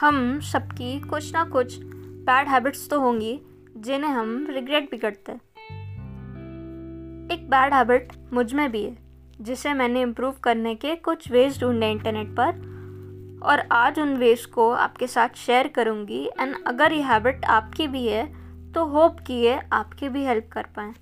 हम सबकी कुछ ना कुछ बैड हैबिट्स तो होंगी जिन्हें हम रिग्रेट भी करते हैं। एक बैड हैबिट मुझ में भी है जिसे मैंने इम्प्रूव करने के कुछ वेज ढूंढे इंटरनेट पर, और आज उन वेज को आपके साथ शेयर करूँगी। एंड अगर ये हैबिट आपकी भी है तो होप कि ये आपकी भी हेल्प कर पाए।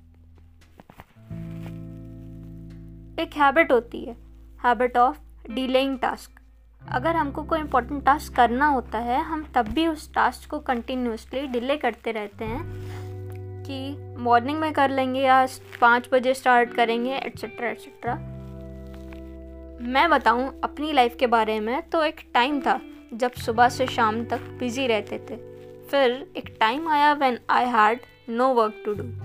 एक हैबिट होती है हैबिट ऑफ डिलेइंग टास्क। अगर हमको कोई इम्पोर्टेंट टास्क करना होता है हम तब भी उस टास्क को कंटिन्यूसली डिले करते रहते हैं कि मॉर्निंग में कर लेंगे या 5 बजे स्टार्ट करेंगे एट्सेट्रा एट्सेट्रा। मैं बताऊं अपनी लाइफ के बारे में, तो एक टाइम था जब सुबह से शाम तक बिजी रहते थे। फिर एक टाइम आया when I had no work to do.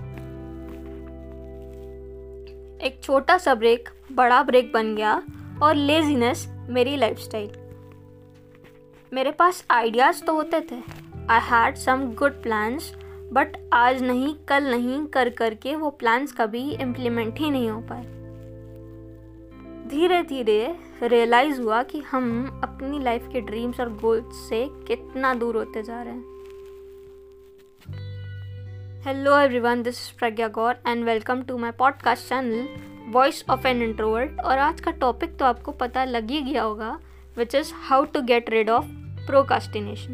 एक छोटा सा ब्रेक बड़ा ब्रेक बन गया और लेजीनेस मेरी लाइफस्टाइल। मेरे पास आइडियाज़ तो होते थे, I had some good plans, but आज नहीं कल नहीं कर करके वो प्लान्स कभी इम्प्लीमेंट ही नहीं हो पाए। धीरे धीरे रियलाइज़ हुआ कि हम अपनी लाइफ के ड्रीम्स और गोल्स से कितना दूर होते जा रहे हैं। Hello everyone, this is Pragya Gaur and welcome to my podcast channel voice of an introvert. और आज का टॉपिक तो आपको पता लग ही गया होगा, which is how to get rid of procrastination.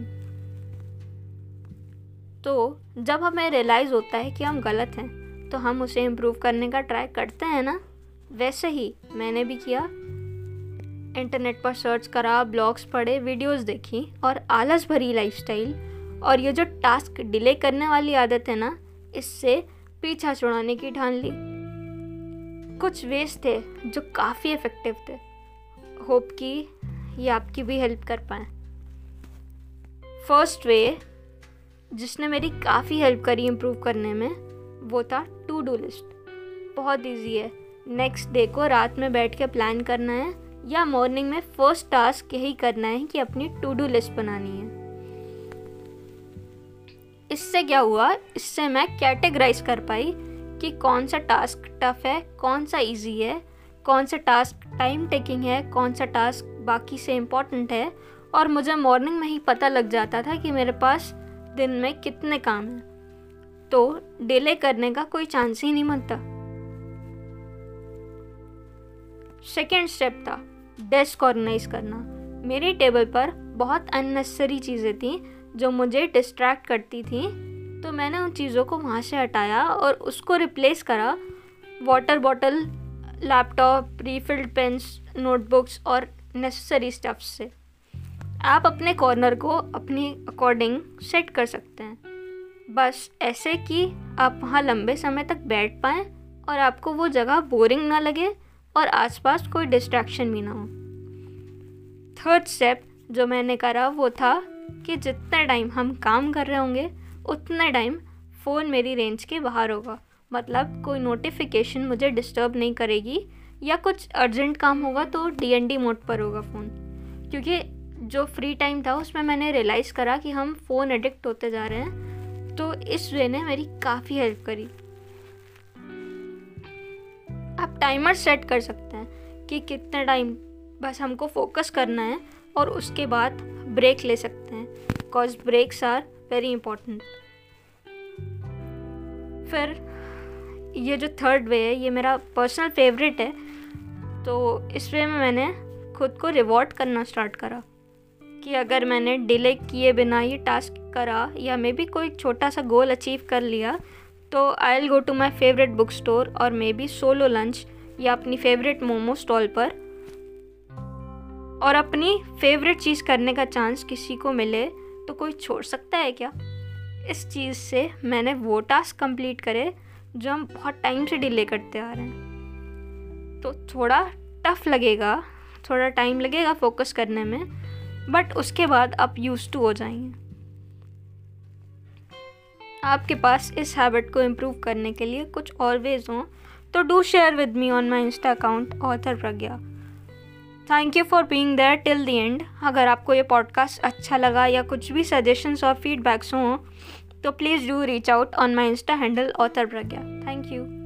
तो जब हमें रियलाइज़ होता है कि हम गलत हैं तो हम उसे इम्प्रूव करने का ट्राई करते हैं ना। वैसे ही मैंने भी किया, इंटरनेट पर सर्च करा, ब्लॉग्स पढ़े, वीडियोस देखी और आलस भरी लाइफस्टाइल और ये जो टास्क डिले करने वाली आदत है ना, इससे पीछा छुड़ाने की ठान ली। कुछ वेज थे जो काफ़ी इफ़ेक्टिव थे। होप कि ये आपकी भी हेल्प कर पाए। फर्स्ट वे जिसने मेरी काफ़ी हेल्प करी इम्प्रूव करने में वो था टू डू लिस्ट। बहुत इजी है, नेक्स्ट डे को रात में बैठ के प्लान करना है या मॉर्निंग में फर्स्ट टास्क यही करना है कि अपनी टू डू लिस्ट बनानी है। इससे क्या हुआ, इससे मैं कैटेगराइज कर पाई कि कौन सा टास्क टफ है, कौन सा इजी है, कौन सा टास्क टाइम टेकिंग है, कौन सा टास्क बाकी से इम्पोर्टेंट है। और मुझे मॉर्निंग में ही पता लग जाता था कि मेरे पास दिन में कितने काम हैं, तो डिले करने का कोई चांस ही नहीं बनता। सेकेंड स्टेप था डेस्क ऑर्गेनाइज करना। मेरी टेबल पर बहुत अननेसेसरी चीज़ें थी जो मुझे डिस्ट्रैक्ट करती थी, तो मैंने उन चीज़ों को वहाँ से हटाया और उसको रिप्लेस करा water bottle, laptop, refilled pens, notebooks और नेसेसरी स्टफ्स से। आप अपने कॉर्नर को अपनी अकॉर्डिंग सेट कर सकते हैं, बस ऐसे कि आप वहाँ लंबे समय तक बैठ पाएँ और आपको वो जगह बोरिंग ना लगे और आसपास कोई डिस्ट्रैक्शन भी ना हो। थर्ड स्टेप जो मैंने करा वो था कि जितना टाइम हम काम कर रहे होंगे उतना टाइम फ़ोन मेरी रेंज के बाहर होगा। मतलब कोई नोटिफिकेशन मुझे डिस्टर्ब नहीं करेगी, या कुछ अर्जेंट काम होगा तो DND मोड पर होगा फ़ोन। क्योंकि जो फ्री टाइम था उसमें मैंने रियलाइज़ करा कि हम फ़ोन एडिक्ट होते जा रहे हैं, तो इस वे ने मेरी काफ़ी हेल्प करी। आप टाइमर सेट कर सकते हैं कि कितने टाइम बस हमको फोकस करना है और उसके बाद ब्रेक ले सकते हैं, because breaks are very important. फिर ये जो थर्ड वे है ये मेरा पर्सनल फेवरेट है, तो इस वे में मैंने खुद को रिवॉर्ड करना स्टार्ट करा कि अगर मैंने डिले किए बिना ये टास्क करा या मे बी कोई छोटा सा गोल अचीव कर लिया, तो I will go to my favourite book store और मे बी सोलो लंच या अपनी फेवरेट मोमो स्टॉल पर, और अपनी फेवरेट चीज़ करने का चांस किसी को मिले तो कोई छोड़ सकता है क्या। इस चीज़ से मैंने वो टास्क कंप्लीट करे जो हम बहुत टाइम से डिले करते आ रहे हैं। तो थोड़ा टफ लगेगा, थोड़ा टाइम लगेगा फोकस करने में, बट उसके बाद आप यूज्ड टू हो जाएंगे। आपके पास इस हैबिट को इम्प्रूव करने के लिए कुछ और वेज हों तो do share with me on my insta account author Pragya. Thank you for being there till the end. अगर आपको ये पॉडकास्ट अच्छा लगा या कुछ भी सजेशंस और फीडबैक्स हों तो please do reach out on my insta handle author Pragya. Thank you.